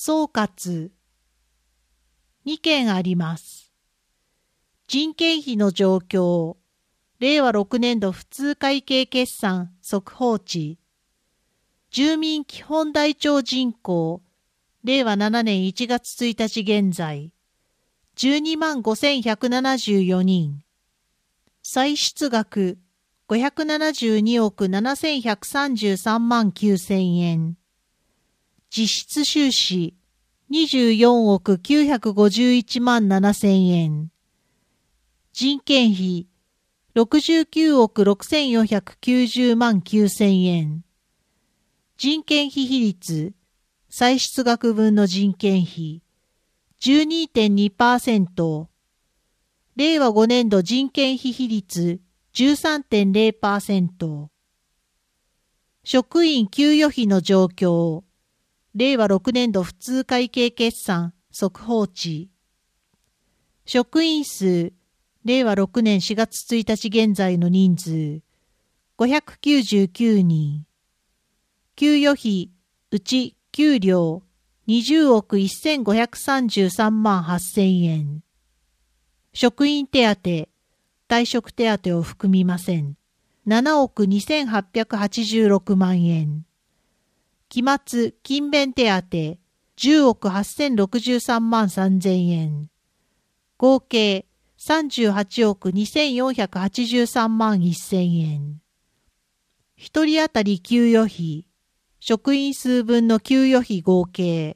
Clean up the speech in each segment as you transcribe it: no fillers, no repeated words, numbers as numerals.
総括。2件あります。人件費の状況。令和6年度普通会計決算速報値。住民基本台帳人口。令和7年1月1日現在。125,174人。歳出額。572億7,133万9,000円。実質収支。24億951万7,000円。人件費。69億6,490万9,000円。人件費比率。歳出額分の人件費。12.2%。令和5年度人件費比率。13.0%。職員給与費の状況。令和6年度普通会計決算速報値。職員数。令和6年4月1日現在の人数。599人。給与費。うち給料。20億1,533万8,000円。職員手当。退職手当を含みません。7億2,886万円。期末勤勉手当10億8,063万3,000円。合計38億2,483万1,000円。一人当たり給与費。職員数分の給与費合計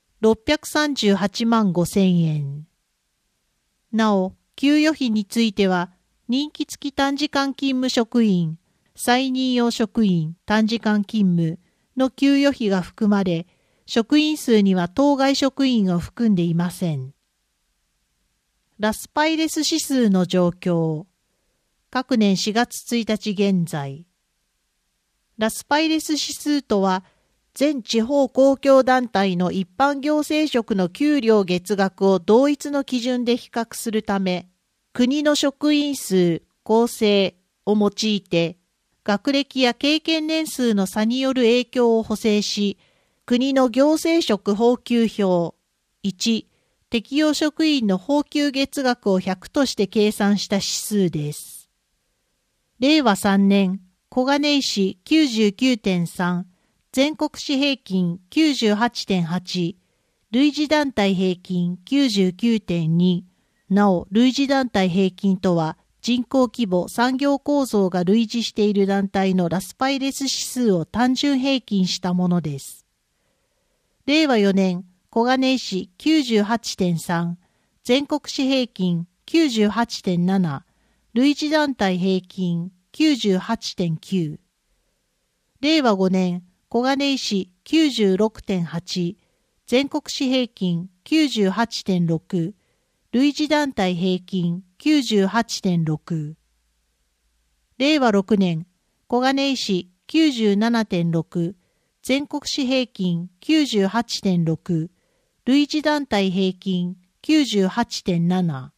638万5,000円。なお、給与費については、任期付き短時間勤務職員、再任用職員短時間勤務の給与費が含まれ、職員数には当該職員を含んでいません。ラスパイレス指数の状況。各年4月1日現在。ラスパイレス指数とは、全地方公共団体の一般行政職の給料月額を同一の基準で比較するため、国の職員数、構成を用いて、学歴や経験年数の差による影響を補正し、国の行政職俸給表1、適用職員の俸給月額を100として計算した指数です。令和3年、小金井市 99.3、全国市平均 98.8、類似団体平均 99.2、なお、類似団体平均とは、人口規模、産業構造が類似している団体のラスパイレス指数を単純平均したものです。令和4年、小金井市 98.3、全国市平均 98.7、類似団体平均 98.9。令和5年、小金井市 96.8、全国市平均 98.6、類似団体平均 98.6。令和6年、小金井市 97.6、全国市平均 98.6、類似団体平均 98.7。